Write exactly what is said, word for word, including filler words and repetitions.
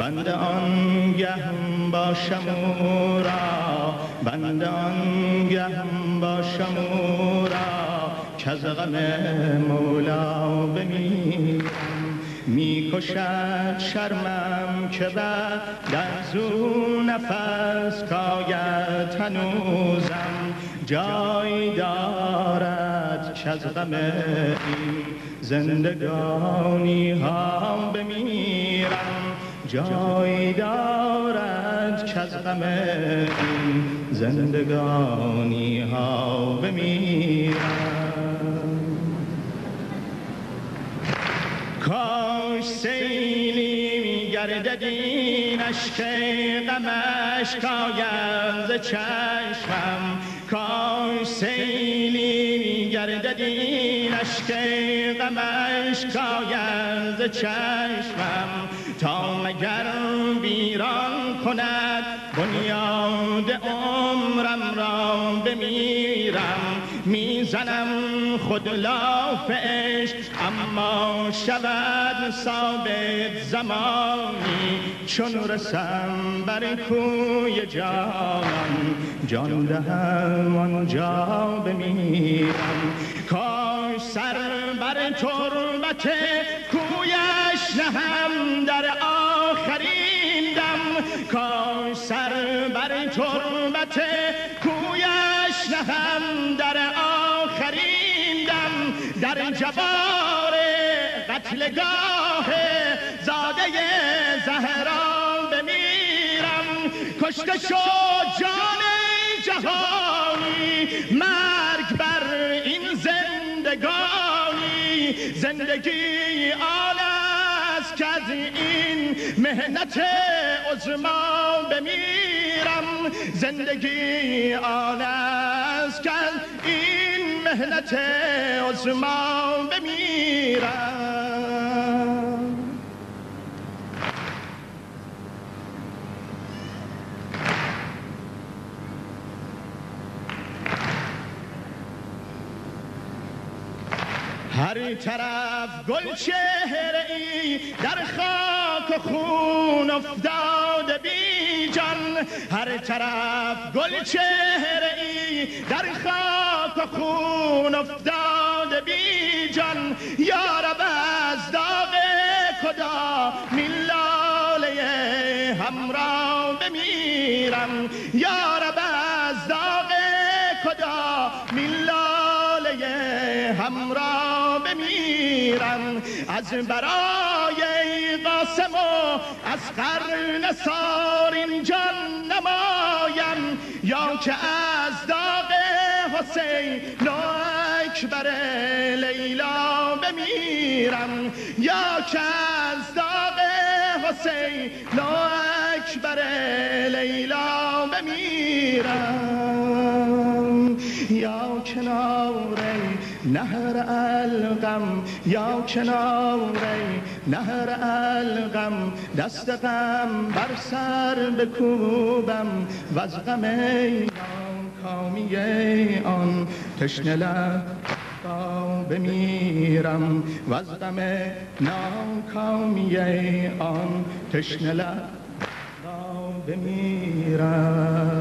بنده آنگهم باشم او را، بنده آنگهم باشم او را که از غم مولا بمیرم. می کشد شرمم که بعد از او نفس کاید هنوزم، جای دارد که از غم این زندگانی ها بمیرم، جای دارد که از غم این زندگانی ها بمیرم. کاش سیلی گردد این اشک غمش کاید ز چشمم، کاش سیلی گردد این اشک غمش کاید ز چشمم، تا مگر ویران کند بنیاد عمرم را بمیرم. میزنم خود لاف عشق اما شود ثابت زمانی، چون رسم بر کوی جانم جان دهم آنجا بمیرم. کاش سر بر تربت کویش نهم در آخرین دم، کاش سر بر تربت کویش نهم در آخرین دم، در جوار قتلگاه زاده زهرا بمیرم. کشته شد جان جهانی، مرگ بر این زندگانی، زندگی آن است که از این مهنت عظما بمیرم، زندگی آن است که از این مهنت عظما بمیرم. هر طرف گل چهره ای در خاک و خون افتاده بی جان، هر طرف گل چهره ای در خاک و خون افتاده بی جان. یا رب از داغ کدا میلاله همراه بمیرم، یا رب از داغ کدا میلاله همراه بمیرم. از برای قاسم و از قرن سارین جان نمایم، یا که از داغ حسین و اکبر لیلا بمیرم، یا که از داغ حسین و اکبر لیلا بمیرم. یا کنار نهر الغم، یا کنار نهر الغم، دست غم بر سر بکوبم، و از غم ناکامی آن تشنه لب بمیرم، و از غم ناکامی آن تشنه لب بمیرم.